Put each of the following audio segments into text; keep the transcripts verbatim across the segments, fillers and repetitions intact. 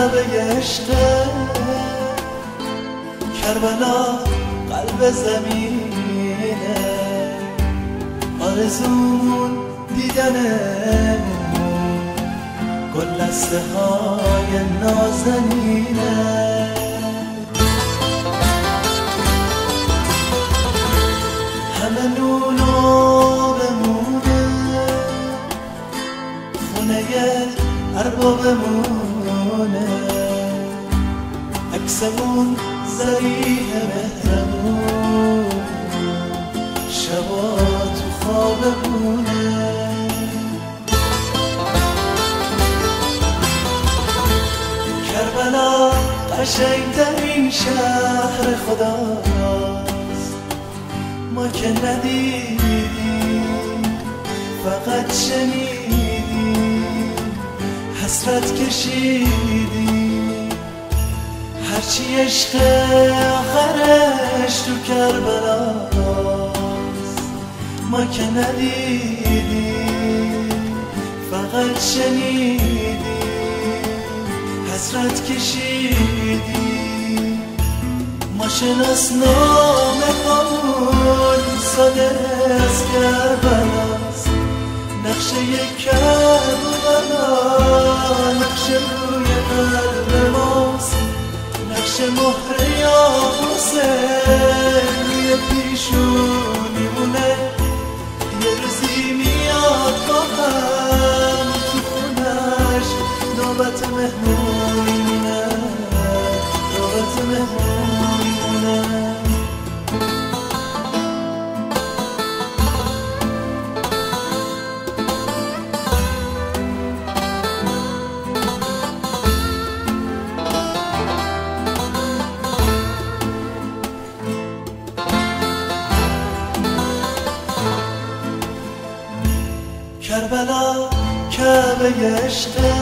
کعبه عشقه، کربلا قلب زمینه، آرزومون دیدنه، گلدسته های نازنینه. همه نونو بمونه، خونه اربابمونه، عکسمون ذریح مهرمون، شبا تو خوابمونه. کربلا قشنگترین شهر خداست، ما که ندیدیم فقط شنیدیم، حسرت کشیدیم. هرچی عشق آخرش تو کربلاست، ما که ندیدیم فقط شنیدیم، حسرت کشیدیم. ما شناسنامه همون ساده از کربلاست، نقشه کربلا نقشه روی قلب ماست، نقشه مهر یا حسین روی پیشونیمونه. یه روزی میاد با هم تو خونش نوبت مهمونیمونه، نوبت مهمونیمونه. کربلا کعبه عشقه،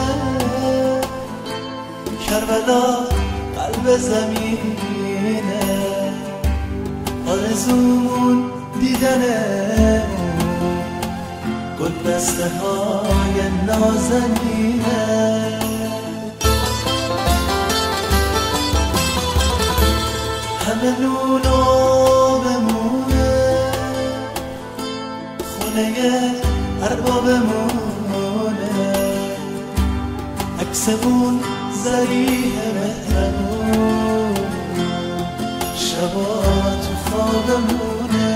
کربلا قلب زمینه، آرزومون دیدنه، گلدسته های نازنینه. همه نونو بمونه، خونه اربابمونه، عکسمون ذریح مهرمون، شبا تو خوابمونه.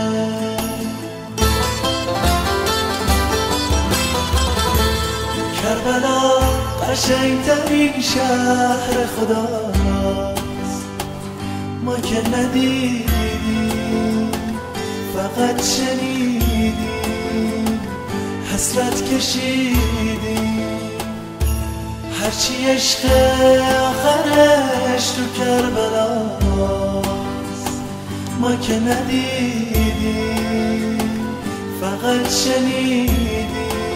کربلا قشنگترین شهر خداست، ما که ندیدیم فقط شنیدیم، حسرت کشیدیم. هرچی عشق آخرش تو کربلاست، ما که ندیدیم فقط شنیدیم،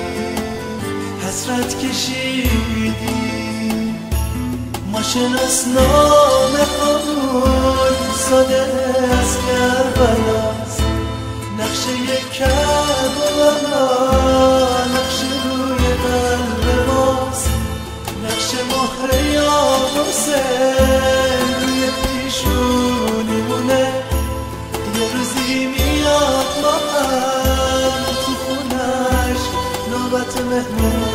حسرت کشیدیم. ما شناسنامه همون ساده از کربلاست، نقشه کربلا نقشه روی قلب ماست، نقشه مهر یا حسین روی پیشونیمونه. یه روزی میاد ما هم تو خونش نوبت مهمون